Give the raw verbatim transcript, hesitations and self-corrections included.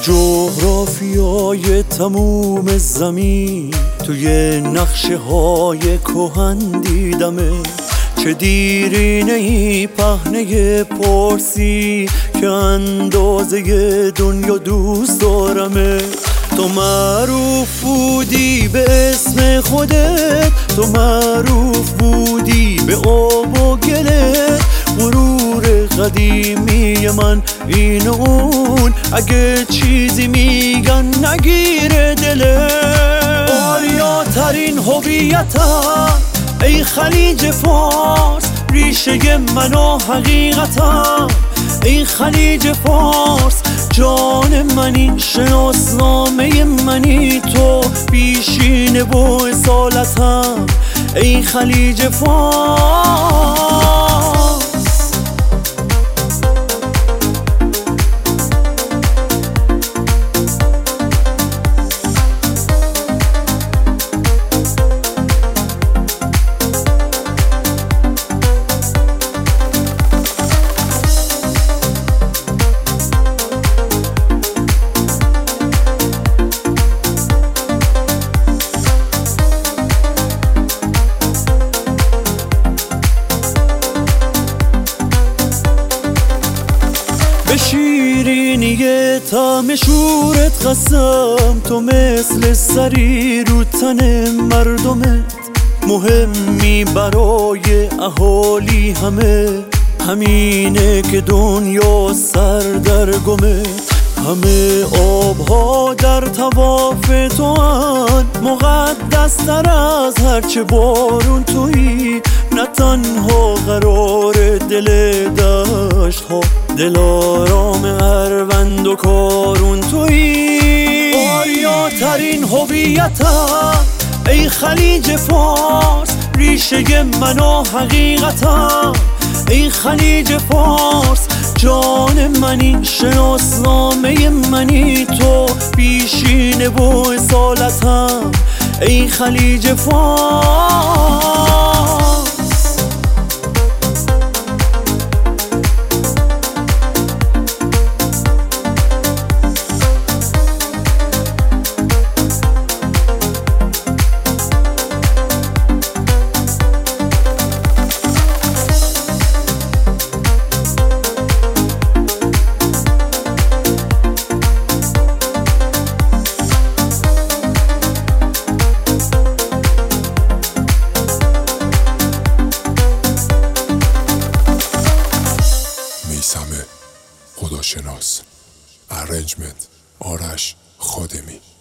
جغرافیای تموم زمین توی نقشه های کهن دیدمه. چه دیرینه ای پهنه پرسی که اندازه دنیا دوست دارمه. تو معروف بودی به اسم خودت، تو معروف بودی به آب و گلت. غرور قدیمی من این و اون، اگه چیزی میگن نگیره دلت. آریاترین هویتم ای خلیج فارس، ریشه من و حقیقتم ای خلیج فارس. جان منی، شناسنامه منی، تو پیشینه و اصالتم ای خلیج فارس. به شیرینی طعم شورت قسم، تو مثل سری رو تن مردمت. مهمی برای اهالی همه، همینه که دنیا سر در گمه. همه آبها در طواف تو هن، مقدس تر از هرچه بارون تویی. نه تنها قرار دل دشت ها، دل آرام اروند و کارون تویی. آریاترین هویتم ای خلیج فارس، ریشه من و حقیقتم ای خلیج فارس. جان منی، شناسنامه منی، تو پیشینه و اصالتم ای خلیج فارس. میثم خداشناس. ارنجمنت آرش خادمی.